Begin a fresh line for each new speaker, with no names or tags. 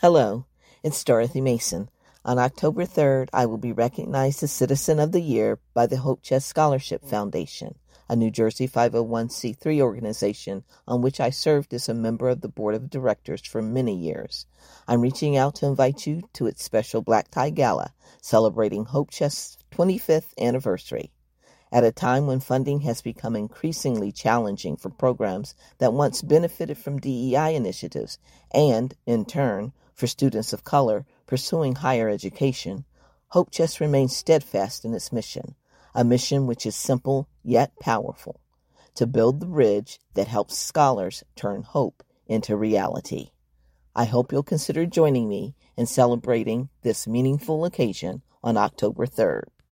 Hello, it's Dorothy Mason. On October 3rd, I will be recognized as Citizen of the Year by the Hope Chest Scholarship Foundation, a New Jersey 501c3 organization on which I served as a member of the board of directors for many years. I'm reaching out to invite you to its special Black Tie Gala, celebrating Hope Chest's 25th anniversary. At a time when funding has become increasingly challenging for programs that once benefited from DEI initiatives and, in turn, for students of color pursuing higher education, Hope Chest remains steadfast in its mission, a mission which is simple yet powerful, to build the bridge that helps scholars turn hope into reality. I hope you'll consider joining me in celebrating this meaningful occasion on October 3rd.